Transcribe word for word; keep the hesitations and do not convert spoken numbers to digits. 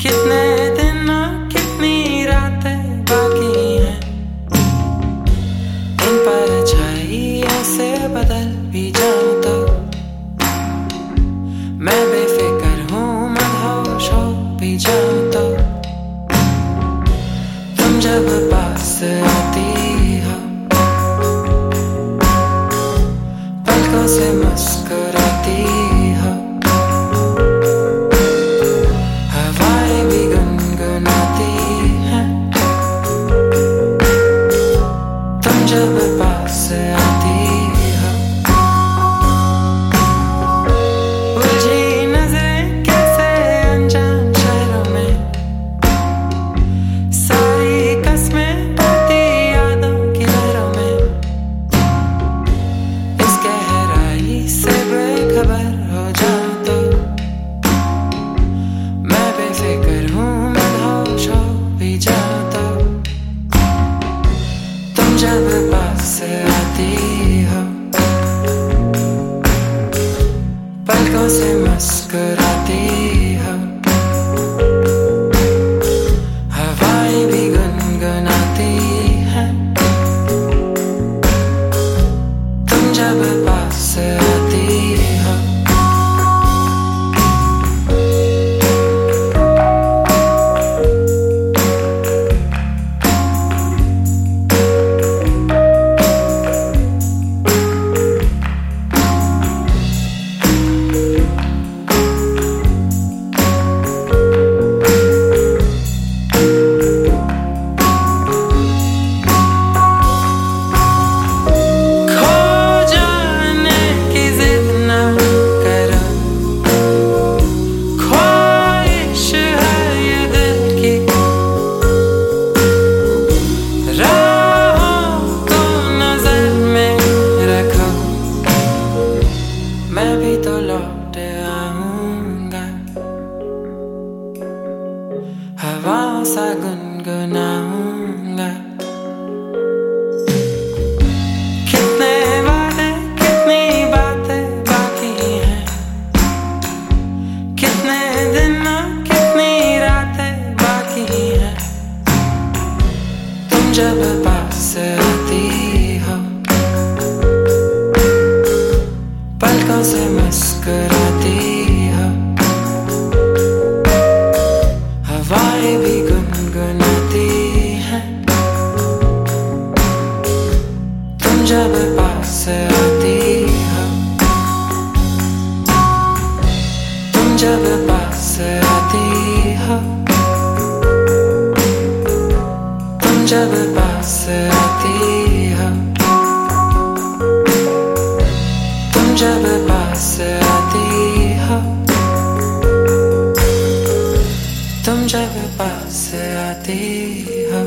कितने दिन और कितनी रातें बाकी हैं, इन परछाइयों से बदल भी जाऊं तो मैं बेफिक्र हूँ, मदहोश हो भी जाऊं तो तुम जब पास आती हो, पलकों से मुस्कुराती हो, हवाएं भी गुनगुनाती हैं, तुम जब पास आती हो। उलझी नजरें कैसे अनजान शहरों में, सारी कस्में बहती यादों की लहरों में, इस गहराई से बेखबर हो जाऊं तो मैं बेफिक्र हूँ, मदहोश हो भी जाऊं तो तुम जब पास आती हो, पलकों से मुस्कुराती हो, हवाएं भी गुनगुनाती हैं, तुम जब पास आती हो। मैं भी तो लौट आऊंगा, हवाओं सा गुनगुनाऊंगा, कितने वादे कितनी बातें बाकी हैं, कितने दिन और कितनी रातें बाकी हैं, तुम जब पास आती हो, पलकों से मुस्कुराती हो, हवाएं भी गुनगुनाती हैं, तुम जब पास आती हो, तुम जब पास आती हो, तुम जब पास आती हो, जब पास आती हो, तुम जब पास आती हो।